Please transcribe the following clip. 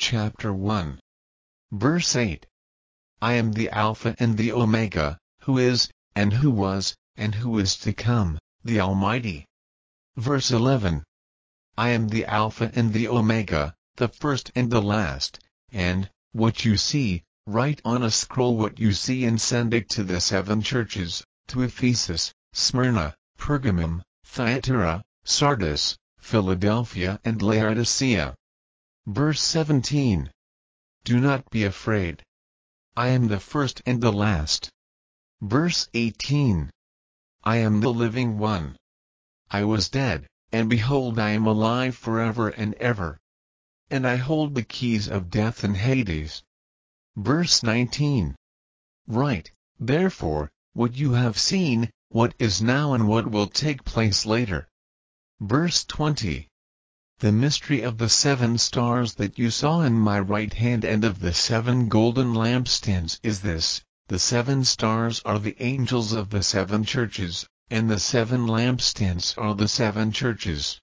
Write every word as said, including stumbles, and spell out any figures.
chapter one. Verse eight. I am the Alpha and the Omega, who is, and who was, and who is to come, the Almighty. Verse eleven. I am the Alpha and the Omega, the first and the last, and, what you see, write on a scroll what you see and send it to the seven churches, to Ephesus, Smyrna, Pergamum, Thyatira, Sardis, Philadelphia and Laodicea. Verse seventeen. Do not be afraid. I am the first and the last. Verse eighteen. I am the living one. I was dead, and behold I am alive forever and ever. And I hold the keys of death and Hades. Verse nineteen. Write, therefore, what you have seen, what is now and what will take place later. Verse twenty. The mystery of the seven stars that you saw in my right hand and of the seven golden lampstands is this: the seven stars are the angels of the seven churches, and the seven lampstands are the seven churches.